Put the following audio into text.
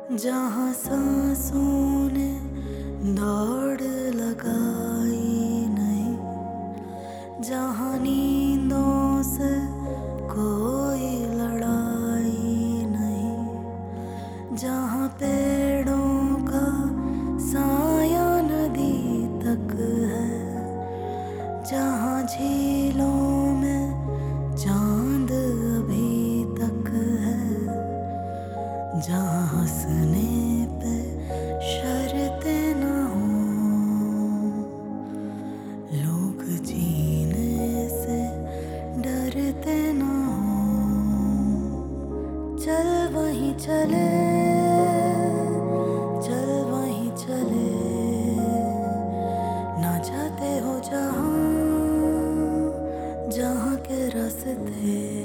जहाँ सांसों ने दौड़ लगाई नहीं, जहाँ नींदों से कोई लड़ाई नहीं, जहाँ पेड़ों का साया नदी तक है, जहाँ झीलों में चांद अभी तक है, जहाँ हंसने पे शर्तें न हों, लोग जीने से डरते न हों। चल वहीं चले, चल वहीं चले, ना जाते हो जहाँ, जहाँ के रास्ते